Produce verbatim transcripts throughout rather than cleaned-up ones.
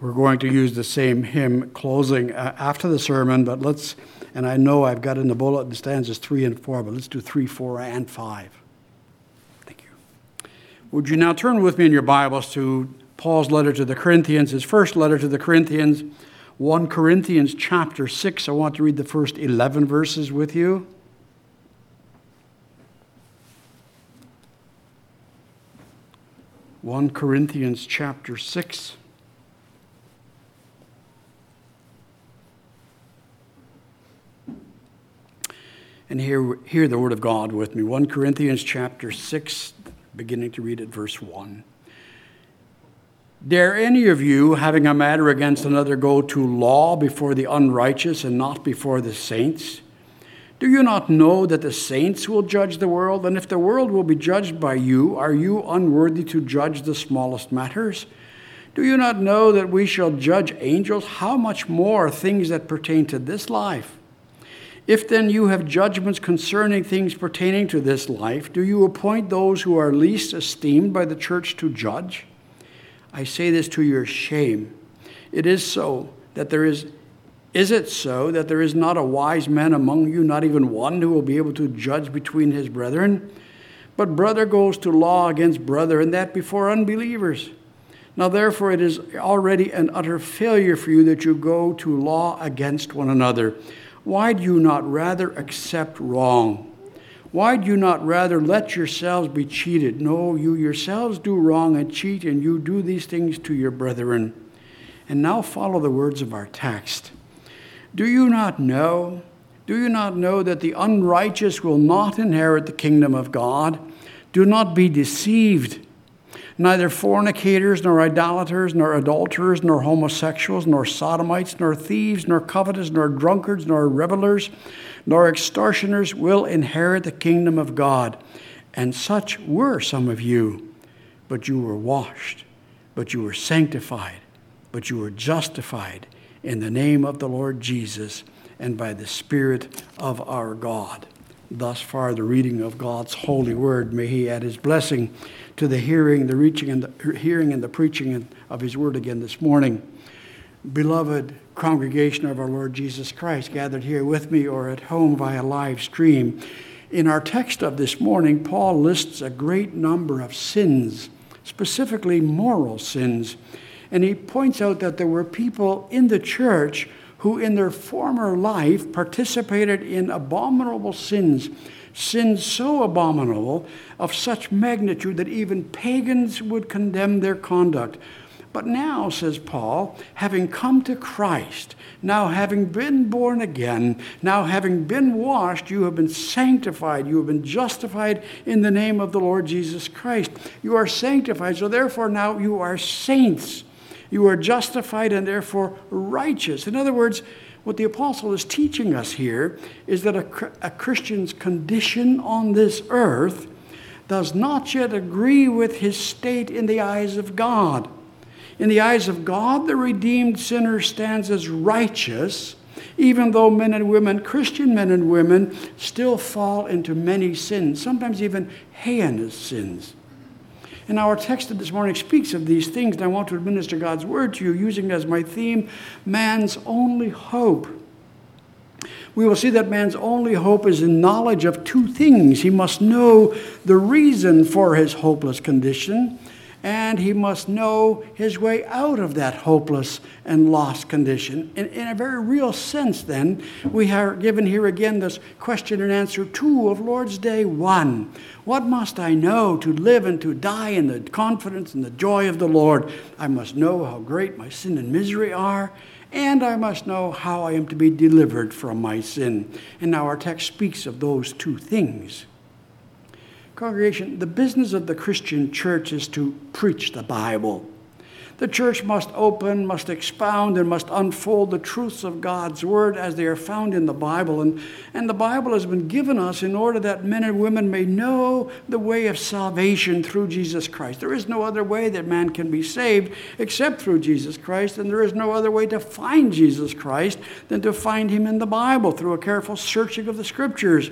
We're going to use the same hymn closing uh, after the sermon, but let's, and I know I've got in the bulletin stanzas three and four, but let's do three, four, and five. Thank you. Would you now turn with me in your Bibles to Paul's letter to the Corinthians, his first letter to the Corinthians, First Corinthians chapter six. I want to read the first eleven verses with you. First Corinthians chapter six. And hear, hear the word of God with me. First Corinthians chapter six, beginning to read at verse one. Dare any of you, having a matter against another, go to law before the unrighteous and not before the saints? Do you not know that the saints will judge the world? And if the world will be judged by you, are you unworthy to judge the smallest matters? Do you not know that we shall judge angels? How much more things that pertain to this life? If then you have judgments concerning things pertaining to this life, do you appoint those who are least esteemed by the church to judge? I say this to your shame. It is so that there is, is it so that there is not a wise man among you, not even one who will be able to judge between his brethren? But brother goes to law against brother, and that before unbelievers. Now therefore it is already an utter failure for you that you go to law against one another. Why do you not rather accept wrong? Why do you not rather let yourselves be cheated? No, you yourselves do wrong and cheat, and you do these things to your brethren. And now follow the words of our text. Do you not know? Do you not know that the unrighteous will not inherit the kingdom of God? Do not be deceived. Neither fornicators, nor idolaters, nor adulterers, nor homosexuals, nor sodomites, nor thieves, nor covetous, nor drunkards, nor revelers, nor extortioners will inherit the kingdom of God. And such were some of you. But you were washed, but you were sanctified, but you were justified in the name of the Lord Jesus and by the Spirit of our God. Thus far the reading of God's holy word. May he add his blessing to the hearing, the reaching, and the hearing and the preaching of his word again this morning. Beloved congregation of our Lord Jesus Christ, gathered here with me or at home via live stream, in our text of this morning, Paul lists a great number of sins, specifically moral sins. And he points out that there were people in the church who in their former life participated in abominable sins, sins so abominable, of such magnitude that even pagans would condemn their conduct. But now, says Paul, having come to Christ, now having been born again, now having been washed, you have been sanctified, you have been justified in the name of the Lord Jesus Christ. You are sanctified, so therefore now you are saints. You are justified and therefore righteous. In other words, what the apostle is teaching us here is that a, a Christian's condition on this earth does not yet agree with his state in the eyes of God. In the eyes of God, the redeemed sinner stands as righteous, even though men and women, Christian men and women, still fall into many sins, sometimes even heinous sins. And our text this morning speaks of these things, and I want to administer God's word to you using as my theme, man's only hope. We will see that man's only hope is in knowledge of two things. He must know the reason for his hopeless condition, and he must know his way out of that hopeless and lost condition. In, in a very real sense, then, we are given here again this question and answer two of Lord's Day one. What must I know to live and to die in the confidence and the joy of the Lord? I must know how great my sin and misery are, and I must know how I am to be delivered from my sin. And now our text speaks of those two things. Congregation, the business of the Christian church is to preach the Bible. The church must open, must expound, and must unfold the truths of God's word as they are found in the Bible. And, and the Bible has been given us in order that men and women may know the way of salvation through Jesus Christ. There is no other way that man can be saved except through Jesus Christ, and there is no other way to find Jesus Christ than to find him in the Bible through a careful searching of the Scriptures.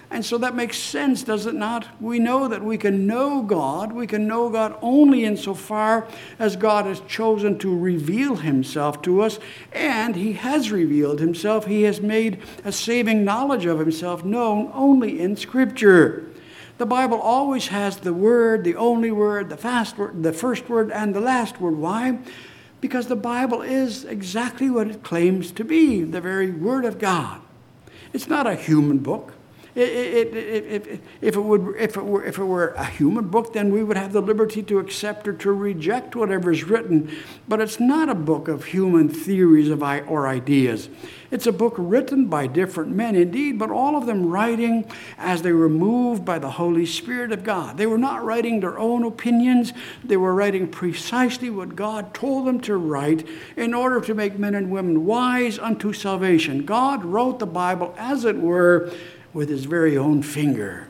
And so that makes sense, does it not? We know that we can know God. We can know God only insofar as God has chosen to reveal himself to us, and he has revealed himself. He has made a saving knowledge of himself known only in Scripture. The Bible always has the word, the only word, the fast word, the first word, and the last word. Why? Because the Bible is exactly what it claims to be, the very Word of God. It's not a human book. It, it, it, it, if, it would, if, it were, if it were a human book, then we would have the liberty to accept or to reject whatever is written. But it's not a book of human theories of, or ideas. It's a book written by different men, indeed, but all of them writing as they were moved by the Holy Spirit of God. They were not writing their own opinions. They were writing precisely what God told them to write in order to make men and women wise unto salvation. God wrote the Bible, as it were, with his very own finger.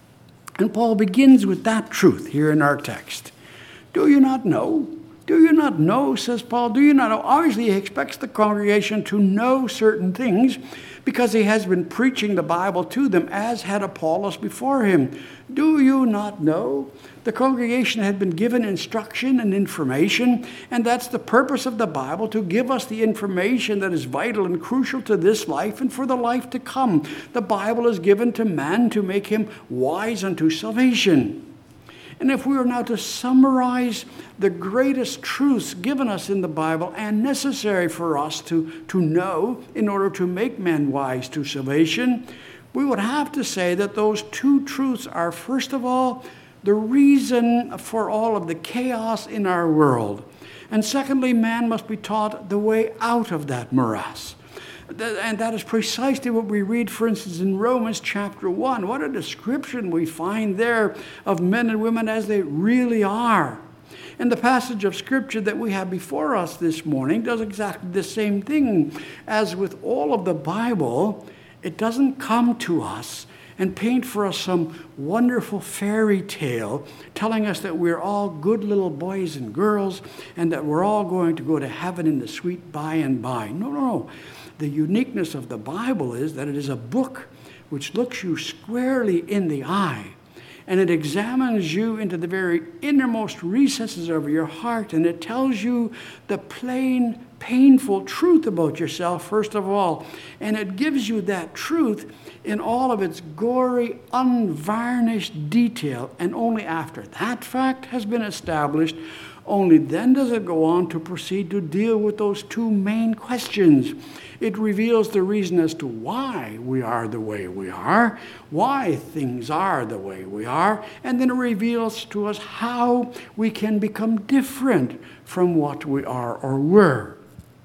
And Paul begins with that truth here in our text. Do you not know? Do you not know, says Paul, do you not know? Obviously, he expects the congregation to know certain things because he has been preaching the Bible to them, as had Apollos before him. Do you not know? The congregation had been given instruction and information, and that's the purpose of the Bible, to give us the information that is vital and crucial to this life and for the life to come. The Bible is given to man to make him wise unto salvation. And if we were now to summarize the greatest truths given us in the Bible and necessary for us to, to know in order to make men wise to salvation, we would have to say that those two truths are, first of all, the reason for all of the chaos in our world. And secondly, man must be taught the way out of that morass. And that is precisely what we read, for instance, in Romans chapter one. What a description we find there of men and women as they really are. And the passage of Scripture that we have before us this morning does exactly the same thing. As with all of the Bible, it doesn't come to us and paint for us some wonderful fairy tale telling us that we're all good little boys and girls and that we're all going to go to heaven in the sweet by and by. No, no, no. The uniqueness of the Bible is that it is a book which looks you squarely in the eye, and it examines you into the very innermost recesses of your heart, and it tells you the plain, painful truth about yourself, first of all, and it gives you that truth in all of its gory, unvarnished detail, and only after that fact has been established, only then does it go on to proceed to deal with those two main questions. It reveals the reason as to why we are the way we are, why things are the way we are, and then it reveals to us how we can become different from what we are or were.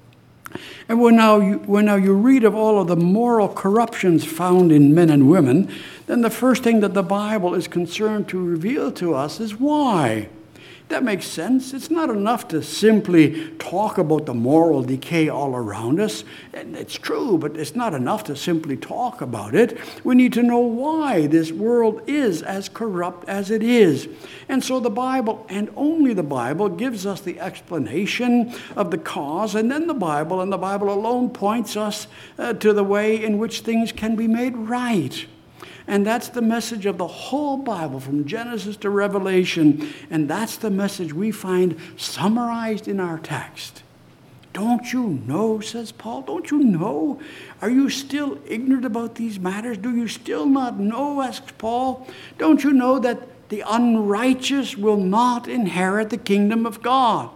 And when now, you, when now you read of all of the moral corruptions found in men and women, then the first thing that the Bible is concerned to reveal to us is why. That makes sense. It's not enough to simply talk about the moral decay all around us. And it's true, but it's not enough to simply talk about it. We need to know why this world is as corrupt as it is. And so the Bible, and only the Bible, gives us the explanation of the cause, and then the Bible, and the Bible alone points us uh, to the way in which things can be made right. And that's the message of the whole Bible, from Genesis to Revelation. And that's the message we find summarized in our text. Don't you know, says Paul, don't you know? Are you still ignorant about these matters? Do you still not know, asks Paul? Don't you know that the unrighteous will not inherit the kingdom of God?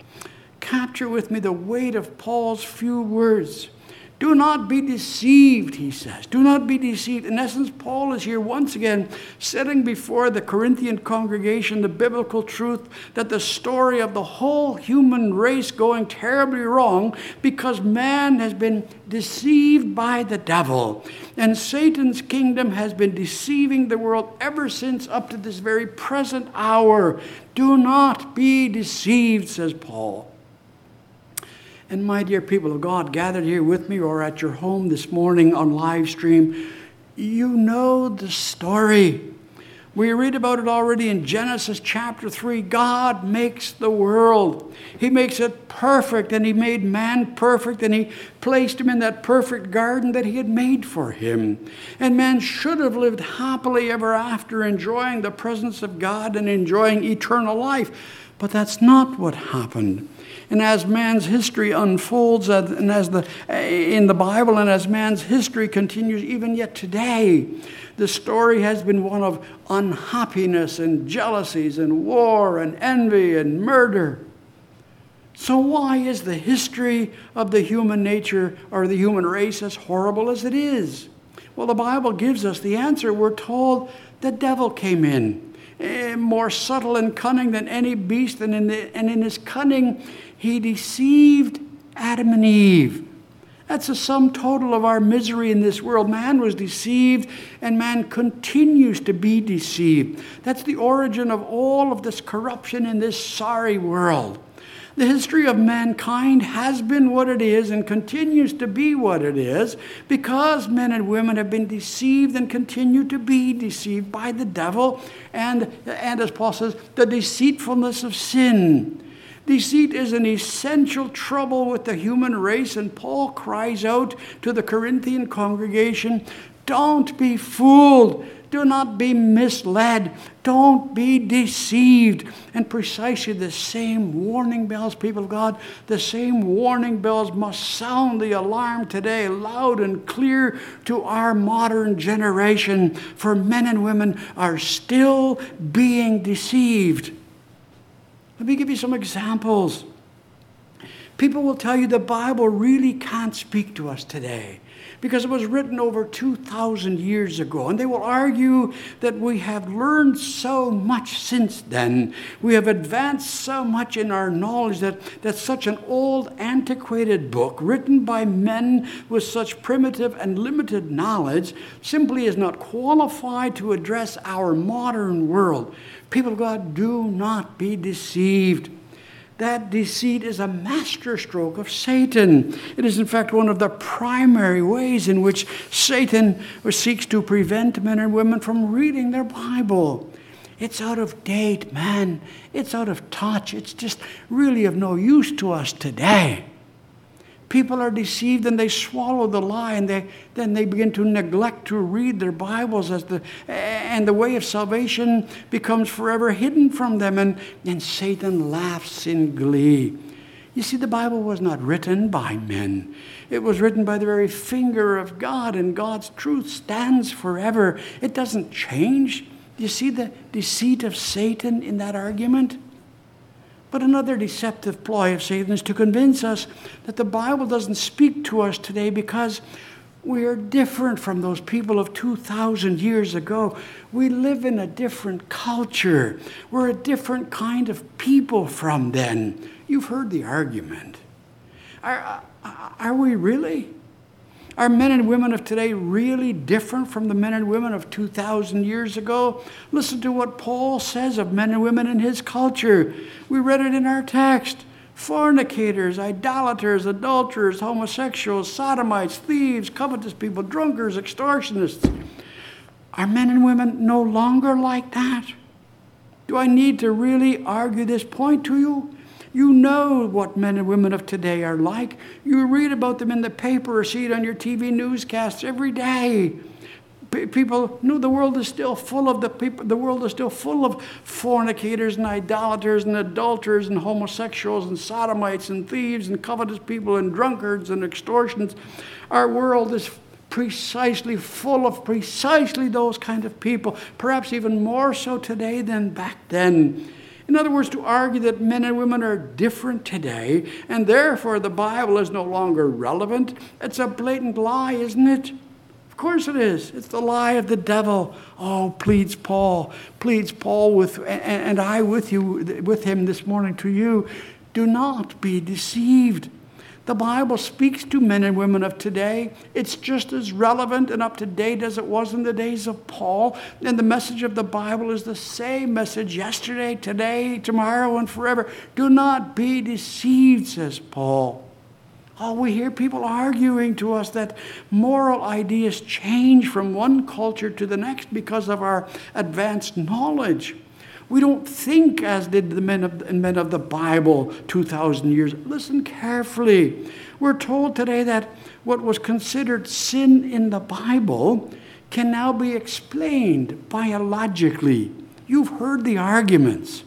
Capture with me the weight of Paul's few words. Do not be deceived, he says. Do not be deceived. In essence, Paul is here once again setting before the Corinthian congregation the biblical truth that the story of the whole human race going terribly wrong because man has been deceived by the devil. And Satan's kingdom has been deceiving the world ever since up to this very present hour. Do not be deceived, says Paul. And my dear people of God, gathered here with me or at your home this morning on live stream, you know the story. We read about it already in Genesis chapter three. God makes the world. He makes it perfect, and he made man perfect, and he placed him in that perfect garden that he had made for him. And man should have lived happily ever after, enjoying the presence of God and enjoying eternal life. But that's not what happened. And as man's history unfolds, and as the in the Bible, and as man's history continues even yet today, the story has been one of unhappiness and jealousies and war and envy and murder. So why is the history of the human nature or the human race as horrible as it is? Well, the Bible gives us the answer. We're told the devil came in, eh, more subtle and cunning than any beast, and in, the, and in his cunning he deceived Adam and Eve. That's the sum total of our misery in this world. Man was deceived, and man continues to be deceived. That's the origin of all of this corruption in this sorry world. The history of mankind has been what it is and continues to be what it is because men and women have been deceived and continue to be deceived by the devil and, and as Paul says, the deceitfulness of sin. Deceit is an essential trouble with the human race, and Paul cries out to the Corinthian congregation, don't be fooled. Do not be misled. Don't be deceived. And precisely the same warning bells, people of God, the same warning bells must sound the alarm today loud and clear to our modern generation, for men and women are still being deceived. Let me give you some examples. People will tell you the Bible really can't speak to us today because it was written over two thousand years ago. And they will argue that we have learned so much since then. We have advanced so much in our knowledge that, that such an old, antiquated book written by men with such primitive and limited knowledge simply is not qualified to address our modern world. People of God, do not be deceived. That deceit is a masterstroke of Satan. It is, in fact, one of the primary ways in which Satan seeks to prevent men and women from reading their Bible. It's out of date, man. It's out of touch. It's just really of no use to us today. People are deceived and they swallow the lie, and they, then they begin to neglect to read their Bibles, as the, and the way of salvation becomes forever hidden from them, and, and Satan laughs in glee. You see, the Bible was not written by men. It was written by the very finger of God, and God's truth stands forever. It doesn't change. You see the deceit of Satan in that argument? But another deceptive ploy of Satan is to convince us that the Bible doesn't speak to us today because we are different from those people of two thousand years ago. We live in a different culture. We're a different kind of people from then. You've heard the argument. Are, are we really? Are men and women of today really different from the men and women of two thousand years ago? Listen to what Paul says of men and women in his culture. We read it in our text. Fornicators, idolaters, adulterers, homosexuals, sodomites, thieves, covetous people, drunkards, extortionists. Are men and women no longer like that? Do I need to really argue this point to you? You know what men and women of today are like. You read about them in the paper or see it on your T V newscasts every day. P- people, no, the world is still full of the people. The world is still full of fornicators and idolaters and adulterers and homosexuals and sodomites and thieves and covetous people and drunkards and extortions. Our world is precisely full of precisely those kind of people, perhaps even more so today than back then. In other words, to argue that men and women are different today, and therefore the Bible is no longer relevant, it's a blatant lie, isn't it? Of course it is. It's the lie of the devil. Oh, pleads Paul, pleads Paul with, and, and I with you, with him this morning to you, do not be deceived. The Bible speaks to men and women of today. It's just as relevant and up to date as it was in the days of Paul. And the message of the Bible is the same message yesterday, today, tomorrow, and forever. Do not be deceived, says Paul. Oh, we hear people arguing to us that moral ideas change from one culture to the next because of our advanced knowledge. We don't think as did the men of, men of the Bible two thousand years. Listen carefully. We're told today that what was considered sin in the Bible can now be explained biologically. You've heard the arguments.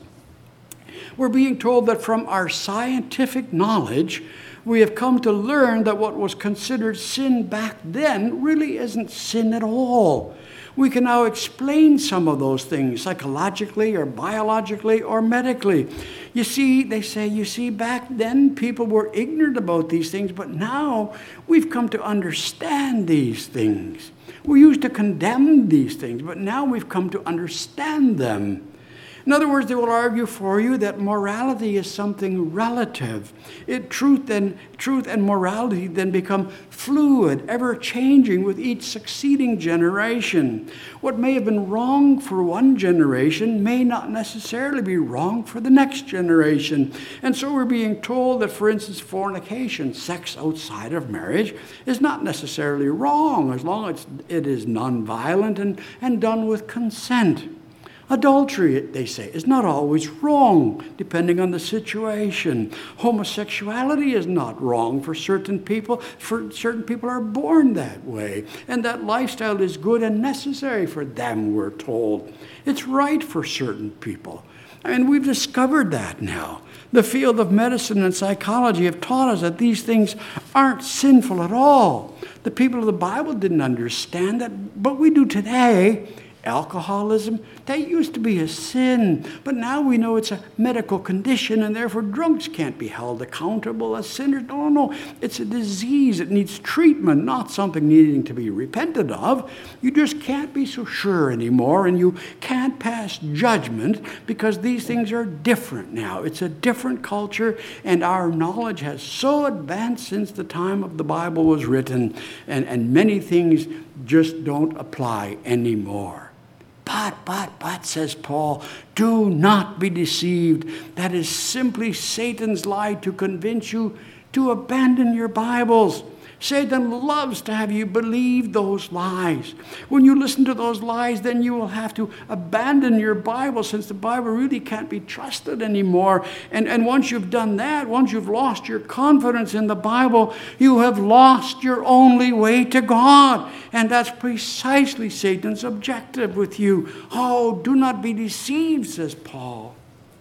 We're being told that from our scientific knowledge, we have come to learn that what was considered sin back then really isn't sin at all. We can now explain some of those things psychologically or biologically or medically. You see, they say, you see, back then people were ignorant about these things, but now we've come to understand these things. We used to condemn these things, but now we've come to understand them. In other words, they will argue for you that morality is something relative. It, truth, and, truth and morality then become fluid, ever-changing with each succeeding generation. What may have been wrong for one generation may not necessarily be wrong for the next generation. And so we're being told that, for instance, fornication, sex outside of marriage, is not necessarily wrong as long as it is nonviolent and, and done with consent. Adultery, they say, is not always wrong, depending on the situation. Homosexuality is not wrong for certain people. For certain people are born that way. And that lifestyle is good and necessary for them, we're told. It's right for certain people. I mean, we've discovered that now. The field of medicine and psychology have taught us that these things aren't sinful at all. The people of the Bible didn't understand that, but we do today. Alcoholism, that used to be a sin, but now we know it's a medical condition, and therefore drunks can't be held accountable as sinners. No, no, it's a disease. It needs treatment, not something needing to be repented of. You just can't be so sure anymore, and you can't pass judgment because these things are different now. It's a different culture, and our knowledge has so advanced since the time of the Bible was written, and, and many things just don't apply anymore. But, but, but, says Paul, do not be deceived. That is simply Satan's lie to convince you to abandon your Bibles. Satan loves to have you believe those lies. When you listen to those lies, then you will have to abandon your Bible, since the Bible really can't be trusted anymore. And, and once you've done that, once you've lost your confidence in the Bible, you have lost your only way to God. And that's precisely Satan's objective with you. Oh, do not be deceived, says Paul.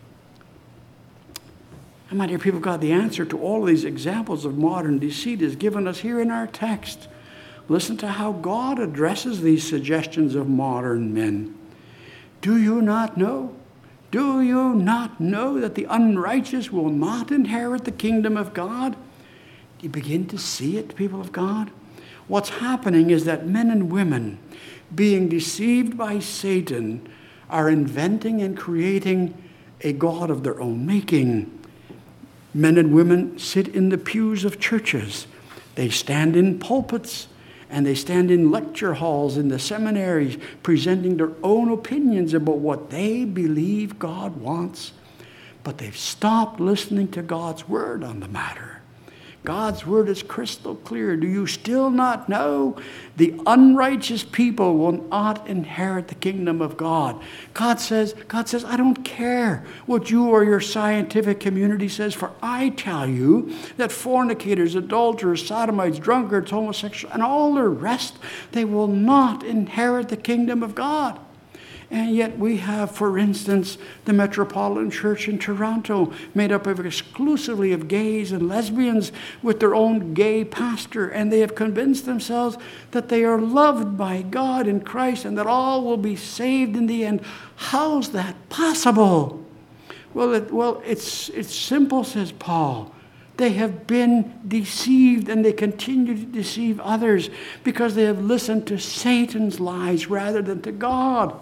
And my dear people, God, the answer to all of these examples of modern deceit is given us here in our text. Listen to how God addresses these suggestions of modern men. Do you not know? Do you not know that the unrighteous will not inherit the kingdom of God? Do you begin to see it, people of God? What's happening is that men and women, being deceived by Satan, are inventing and creating a God of their own making. Men and women sit in the pews of churches. They stand in pulpits, and they stand in lecture halls in the seminaries, presenting their own opinions about what they believe God wants. But they've stopped listening to God's word on the matter. God's word is crystal clear. Do you still not know? The unrighteous people will not inherit the kingdom of God. God says, God says, I don't care what you or your scientific community says, for I tell you that fornicators, adulterers, sodomites, drunkards, homosexuals, and all the rest, they will not inherit the kingdom of God. And yet we have, for instance, the Metropolitan Church in Toronto, made up of exclusively of gays and lesbians with their own gay pastor. And they have convinced themselves that they are loved by God in Christ and that all will be saved in the end. How's that possible? Well, it, well, it's, it's simple, says Paul. They have been deceived, and they continue to deceive others because they have listened to Satan's lies rather than to God.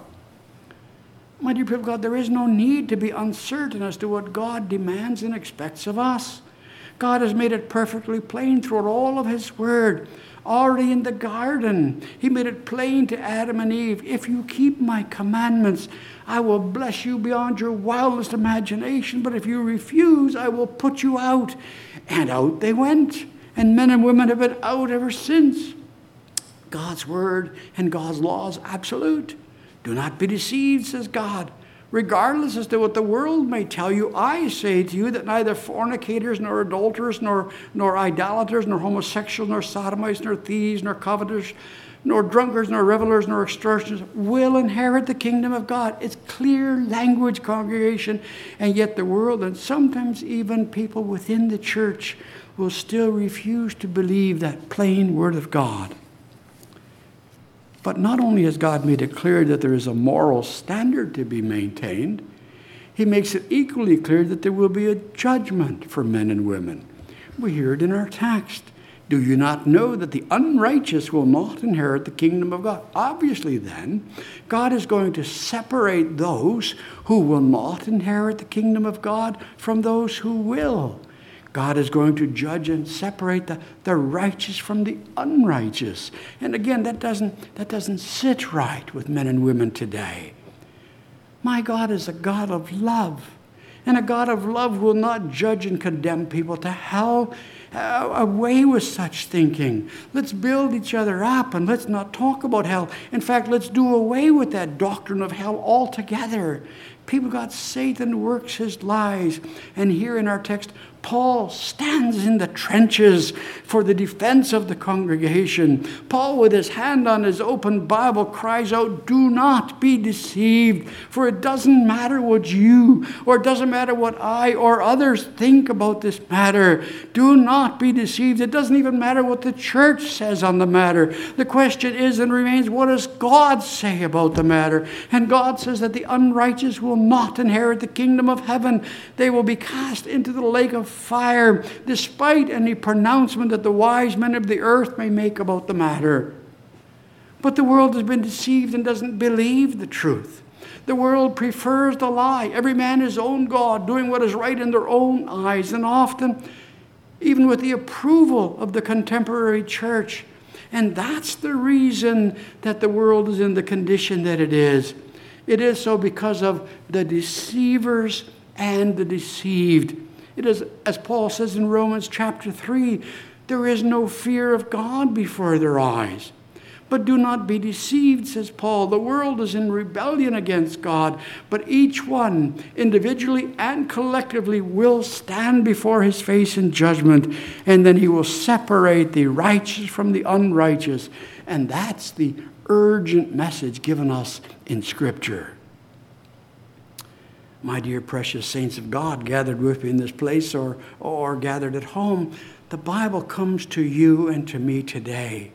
My dear people of God, there is no need to be uncertain as to what God demands and expects of us. God has made it perfectly plain throughout all of his word. Already in the garden, he made it plain to Adam and Eve, if you keep my commandments, I will bless you beyond your wildest imagination. But if you refuse, I will put you out. And out they went. And men and women have been out ever since. God's word and God's law is absolute. Do not be deceived, says God. Regardless as to what the world may tell you, I say to you that neither fornicators, nor adulterers, nor, nor idolaters, nor homosexuals, nor sodomites, nor thieves, nor covetous, nor drunkards, nor revelers, nor extortioners will inherit the kingdom of God. It's clear language, congregation, and yet the world, and sometimes even people within the church, will still refuse to believe that plain word of God. But not only has God made it clear that there is a moral standard to be maintained, he makes it equally clear that there will be a judgment for men and women. We hear it in our text. Do you not know that the unrighteous will not inherit the kingdom of God? Obviously then, God is going to separate those who will not inherit the kingdom of God from those who will. God is going to judge and separate the, the righteous from the unrighteous. And again, that doesn't, that doesn't sit right with men and women today. My God is a God of love. And a God of love will not judge and condemn people to hell. Uh, away with such thinking. Let's build each other up and let's not talk about hell. In fact, let's do away with that doctrine of hell altogether. People, God, Satan works his lies. And here in our text, Paul stands in the trenches for the defense of the congregation. Paul, with his hand on his open Bible, cries out, do not be deceived, for it doesn't matter what you, or it doesn't matter what I or others think about this matter. Do not be deceived. It doesn't even matter what the church says on the matter. The question is and remains, what does God say about the matter? And God says that the unrighteous will not inherit the kingdom of heaven. They will be cast into the lake of fire, despite any pronouncement that the wise men of the earth may make about the matter. But the world has been deceived and doesn't believe the truth. The world prefers the lie. Every man his own God, doing what is right in their own eyes, and often even with the approval of the contemporary church. And that's the reason that the world is in the condition that it is. It is so because of the deceivers and the deceived. It is, as Paul says in Romans chapter three, there is no fear of God before their eyes. But do not be deceived, says Paul. The world is in rebellion against God, but each one, individually and collectively, will stand before his face in judgment, and then he will separate the righteous from the unrighteous. And that's the urgent message given us in Scripture. My dear precious saints of God gathered with me in this place or, or gathered at home, the Bible comes to you and to me today,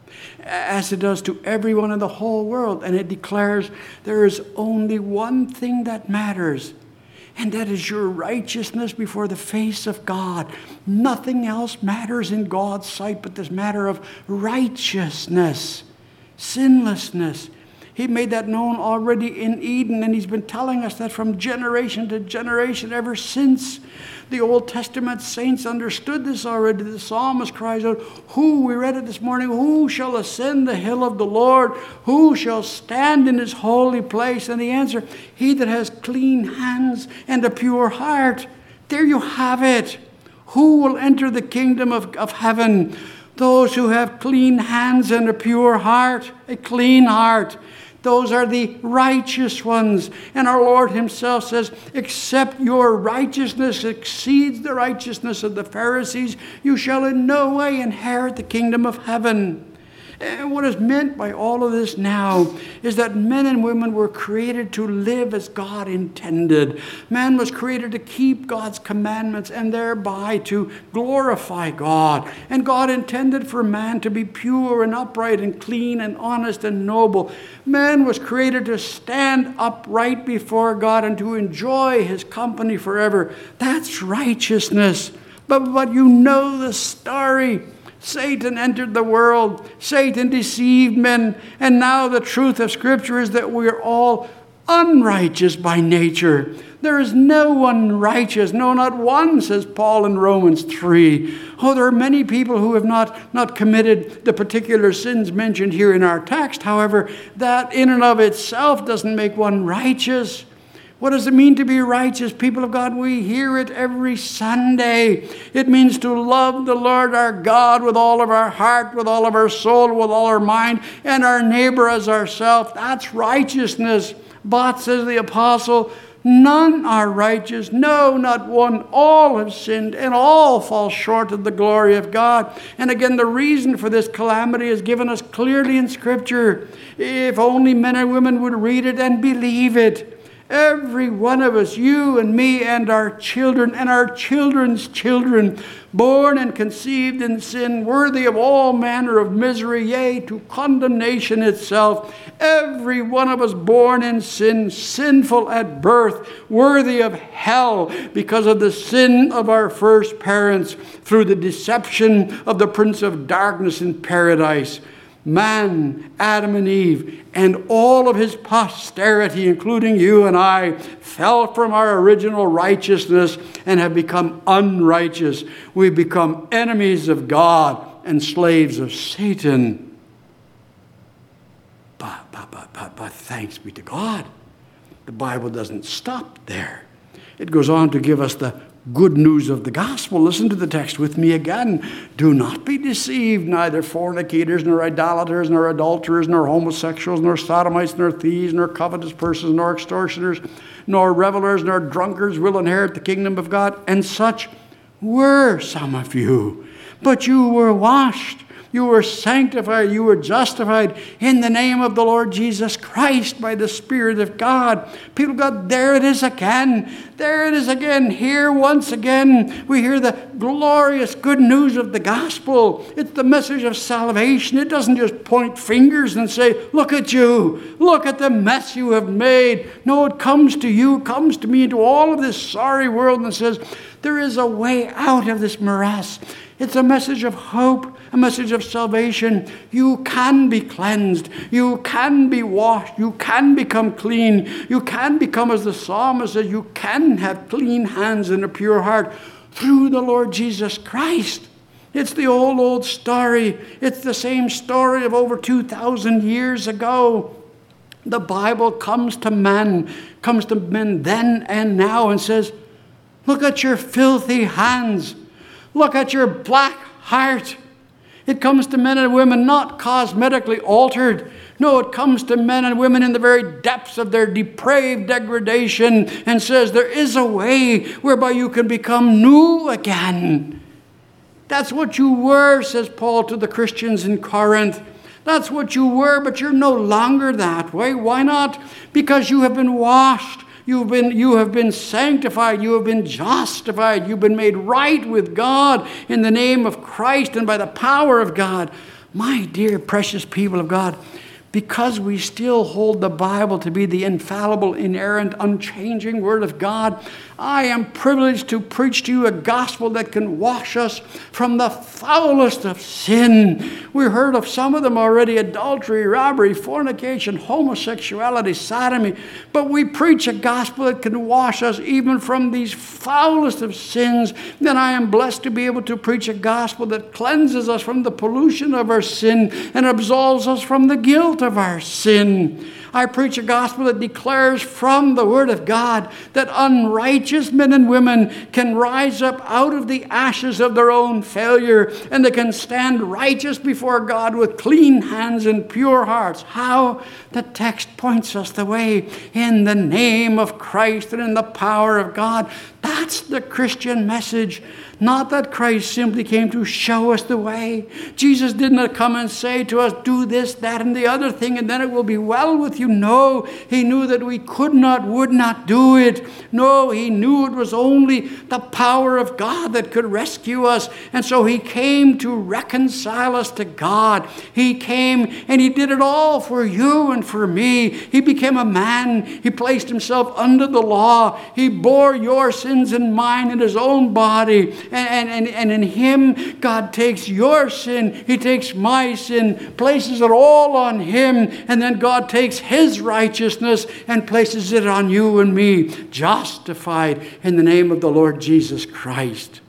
as it does to everyone in the whole world, and it declares there is only one thing that matters, and that is your righteousness before the face of God. Nothing else matters in God's sight but this matter of righteousness, sinlessness. He made that known already in Eden, and he's been telling us that from generation to generation ever since. The Old Testament saints understood this already. The psalmist cries out, who, we read it this morning, who shall ascend the hill of the Lord? Who shall stand in his holy place? And the answer, he that has clean hands and a pure heart. There you have it. Who will enter the kingdom of, of heaven? Those who have clean hands and a pure heart, a clean heart. Those are the righteous ones. And our Lord himself says, except your righteousness exceeds the righteousness of the Pharisees, you shall in no way inherit the kingdom of heaven. And what is meant by all of this now is that men and women were created to live as God intended. Man was created to keep God's commandments and thereby to glorify God. And God intended for man to be pure and upright and clean and honest and noble. Man was created to stand upright before God and to enjoy his company forever. That's righteousness. But, but you know the story. Satan entered the world. Satan deceived men. And now the truth of Scripture is that we are all unrighteous by nature. There is no one righteous. No, not one, says Paul in Romans three. Oh, there are many people who have not, not committed the particular sins mentioned here in our text. However, that in and of itself doesn't make one righteous. What does it mean to be righteous? People of God, we hear it every Sunday. It means to love the Lord our God with all of our heart, with all of our soul, with all our mind, and our neighbor as ourselves. That's righteousness. But, says the apostle, none are righteous, no, not one. All have sinned, and all fall short of the glory of God. And again, the reason for this calamity is given us clearly in Scripture. If only men and women would read it and believe it. Every one of us, you and me and our children and our children's children, born and conceived in sin, worthy of all manner of misery, yea, to condemnation itself. Every one of us born in sin, sinful at birth, worthy of hell because of the sin of our first parents through the deception of the prince of darkness in paradise. Man, Adam and Eve, and all of his posterity, including you and I, fell from our original righteousness and have become unrighteous. We've become enemies of God and slaves of Satan. But, but, but, but, but thanks be to God, the Bible doesn't stop there. It goes on to give us the good news of the gospel. Listen to the text with me again. Do not be deceived, neither fornicators, nor idolaters, nor adulterers, nor homosexuals, nor sodomites, nor thieves, nor covetous persons, nor extortioners, nor revelers, nor drunkards will inherit the kingdom of God. And such were some of you. But you were washed, you were sanctified, you were justified in the name of the Lord Jesus Christ by the Spirit of God. People of God, there it is again. There it is again. Here once again we hear the glorious good news of the gospel. It's the message of salvation. It doesn't just point fingers and say, look at you. Look at the mess you have made. No, it comes to you, comes to me, into all of this sorry world and says, there is a way out of this morass. It's a message of hope, a message of salvation. You can be cleansed. You can be washed. You can become clean. You can become, as the psalmist says, you can have clean hands and a pure heart through the Lord Jesus Christ. It's the old, old story. It's the same story of over two thousand years ago. The Bible comes to men, comes to men then and now and says, look at your filthy hands. Look at your black heart. It comes to men and women not cosmetically altered. No, it comes to men and women in the very depths of their depraved degradation and says there is a way whereby you can become new again. That's what you were, says Paul to the Christians in Corinth. That's what you were, but you're no longer that way. Why not? Because you have been washed. You've been, you have been sanctified. You have been justified. You've been made right with God in the name of Christ and by the power of God. My dear, precious people of God, because we still hold the Bible to be the infallible, inerrant, unchanging Word of God, I am privileged to preach to you a gospel that can wash us from the foulest of sin. We heard of some of them already: adultery, robbery, fornication, homosexuality, sodomy. But we preach a gospel that can wash us even from these foulest of sins. Then I am blessed to be able to preach a gospel that cleanses us from the pollution of our sin and absolves us from the guilt of our sin. I preach a gospel that declares from the Word of God that unrighteous men and women can rise up out of the ashes of their own failure and they can stand righteous before God with clean hands and pure hearts. How? The text points us the way. In the name of Christ and in the power of God. That's the Christian message. Not that Christ simply came to show us the way. Jesus didn't come and say to us, do this, that, and the other thing, and then it will be well with you. No, he knew that we could not, would not do it. No, he knew it was only the power of God that could rescue us. And so he came to reconcile us to God. He came and he did it all for you and for me. He became a man. He placed himself under the law. He bore your sins and mine in his own body. And, and, and in him, God takes your sin, he takes my sin, places it all on him, and then God takes his righteousness and places it on you and me, justified in the name of the Lord Jesus Christ.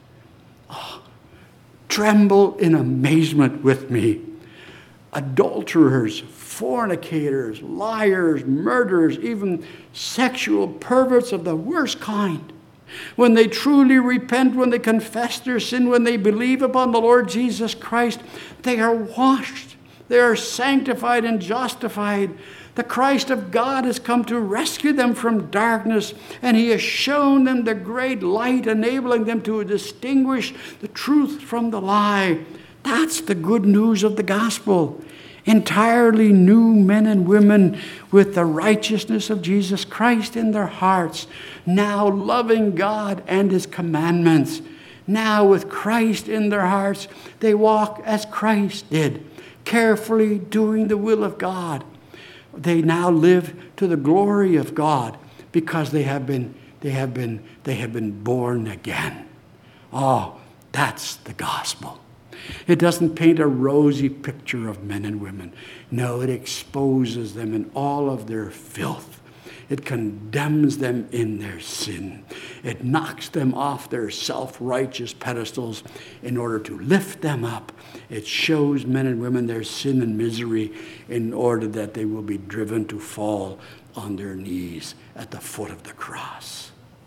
Oh, tremble in amazement with me. Adulterers, fornicators, liars, murderers, even sexual perverts of the worst kind. When they truly repent, when they confess their sin, when they believe upon the Lord Jesus Christ, they are washed, they are sanctified and justified. The Christ of God has come to rescue them from darkness, and he has shown them the great light, enabling them to distinguish the truth from the lie. That's the good news of the gospel. Entirely new men and women with the righteousness of Jesus Christ in their hearts, now loving God and his commandments. Now with Christ in their hearts, they walk as Christ did, carefully doing the will of God. They now live to the glory of God because they have been, they have been, they have been born again. Oh, that's the gospel. It doesn't paint a rosy picture of men and women. No, it exposes them in all of their filth. It condemns them in their sin. It knocks them off their self-righteous pedestals in order to lift them up. It shows men and women their sin and misery in order that they will be driven to fall on their knees at the foot of the cross.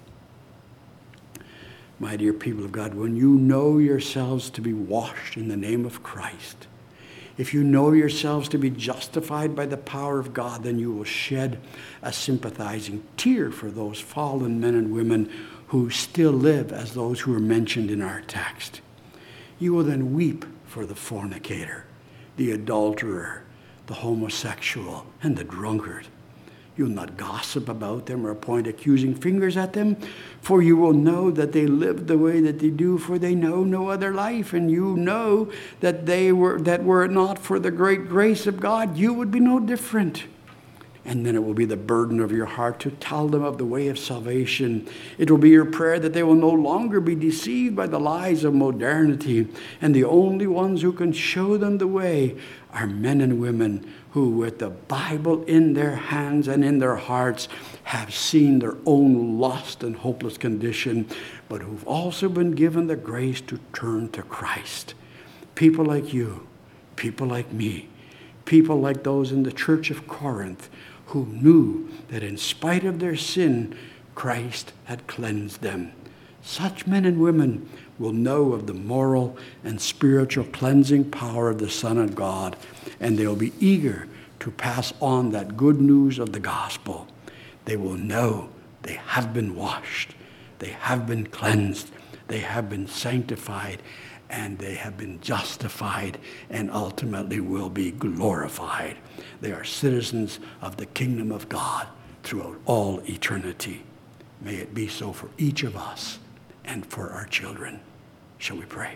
My dear people of God, when you know yourselves to be washed in the name of Christ, if you know yourselves to be justified by the power of God, then you will shed a sympathizing tear for those fallen men and women who still live as those who are mentioned in our text. You will then weep for the fornicator, the adulterer, the homosexual, and the drunkard. You'll not gossip about them or point accusing fingers at them, for you will know that they live the way that they do, for they know no other life. And you know that they were that were it not for the great grace of God, you would be no different. And then it will be the burden of your heart to tell them of the way of salvation. It will be your prayer that they will no longer be deceived by the lies of modernity. And the only ones who can show them the way are men and women who, with the Bible in their hands and in their hearts, have seen their own lost and hopeless condition, but who've also been given the grace to turn to Christ. People like you, people like me, people like those in the church of Corinth, who knew that in spite of their sin, Christ had cleansed them. Such men and women will know of the moral and spiritual cleansing power of the Son of God, and they'll be eager to pass on that good news of the gospel. They will know they have been washed, they have been cleansed, they have been sanctified, and they have been justified, and ultimately will be glorified. They are citizens of the kingdom of God throughout all eternity. May it be so for each of us and for our children. Shall we pray?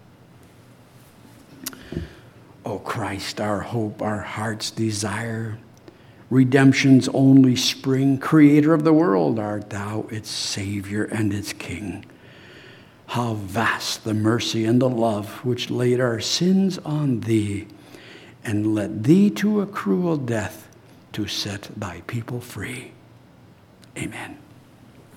O Christ, our hope, our heart's desire, redemption's only spring, creator of the world, art thou its Savior and its King. How vast the mercy and the love which laid our sins on thee, and led thee to a cruel death to set thy people free. Amen.